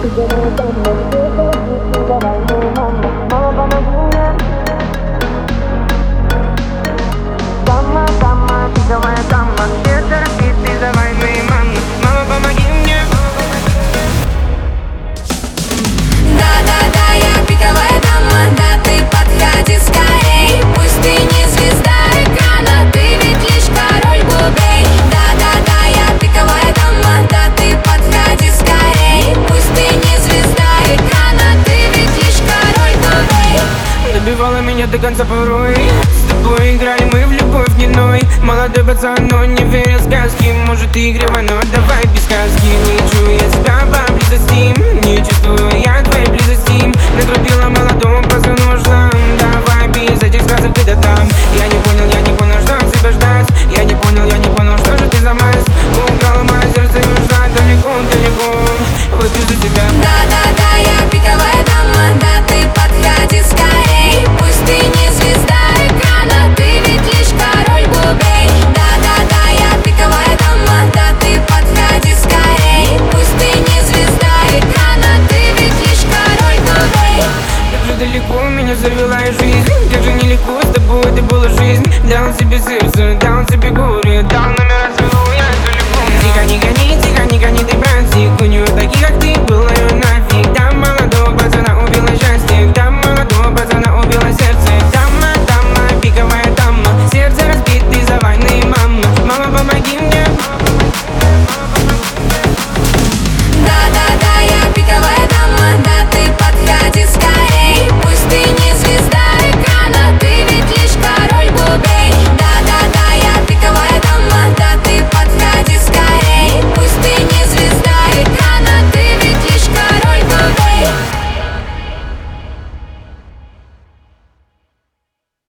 Дама, дама, пиковая дама, все торопись, давай моей мамы. Мама, помоги мне. Да-да-да, я пиковая дама, да ты подходи скорей. Пусть ты не звезда экрана, ты ведь лишь король клубей. Да-да-да, я пиковая дама, да ты подходи скорей. Пусть ты не звезда экрана, ты ведь лишь король клубей. Добивала меня до конца порой. С тобой играли мы в любовь дневной. Молодой пацан, но не верил в сказки. Может, ты игривая, но давай без сказки. Не чую я